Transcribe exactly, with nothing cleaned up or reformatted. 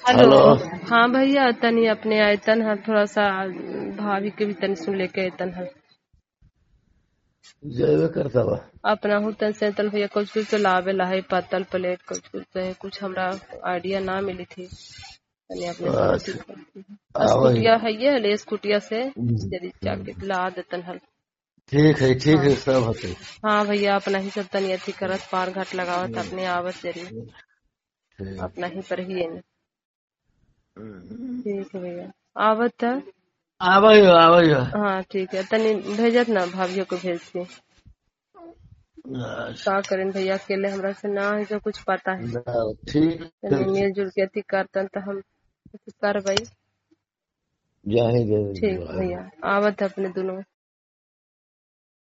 Hello. Hello. हाँ भैया तनी अपने आयतन है थोड़ा सा भाभी के भी तनी सुन लेके आयतन है जयवे करता बा। अपना हूँ तन से तन भैया कुछ कुछ तो लावे ला है पत्तल प्लेट कुछ कुछ तो है, कुछ हमरा आइडिया ना मिली थी तनी अपने से अच्छा पूछी थी। आवाज। स्कूटिया है ये ले स्कूटिया से यदि जाके ला देतन हल। ठीक है ठीक हाँ है सब होते। हाँ भैया अपना ही सब तनी अथी करत पार घाट लगावत अपने आवत जरी अपना ही पर ही है न। ठीक है भैया आवत है। आवाज आवाज। हाँ ठीक है तनी भेजत ना भाभियों को भेज दी का करें भैया अकेले हमरा से ना है जो कुछ पता है ठीक तनी है मिलजुल के अथी करतन तो हम करबई। जाहे ठीक भैया आवत है अपने दोनों